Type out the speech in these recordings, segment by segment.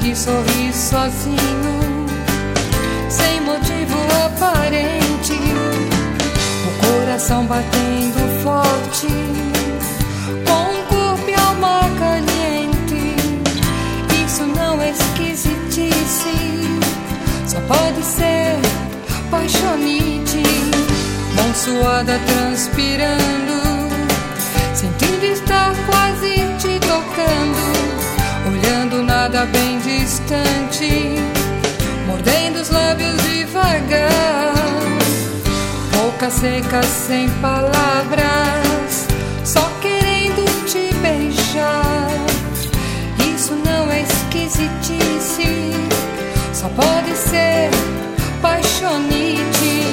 e sorri sozinho, sem motivo aparente, o coração batendo forte, com o corpo e alma caliente. Isso não é esquisitice, só pode ser paixonite. Mão suada transpirando, sentindo estar quase te tocando, olhando nada bem distante, mordendo os lábios devagar, boca seca sem palavras, só querendo te beijar. Isso não é esquisitice, só pode ser paixonite.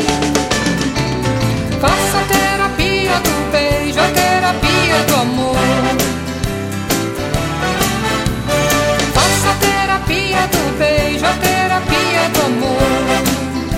Faça a terapia do beijo, a terapia do amor. Faça a terapia do beijo, a terapia do amor.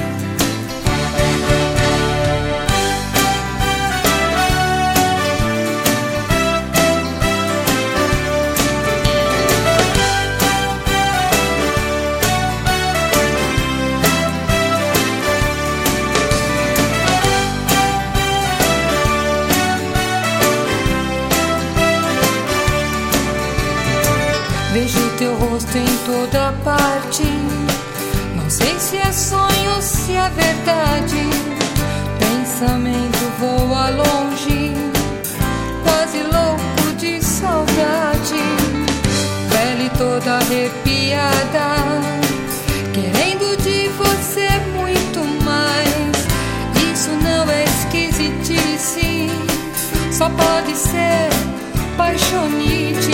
Vejo teu rosto em toda parte, não sei se é sonho ou se é verdade. Pensamento voa longe, quase louco de saudade, pele toda arrepiada, querendo de você muito mais. Isso não é esquisitice, só pode ser paixonite.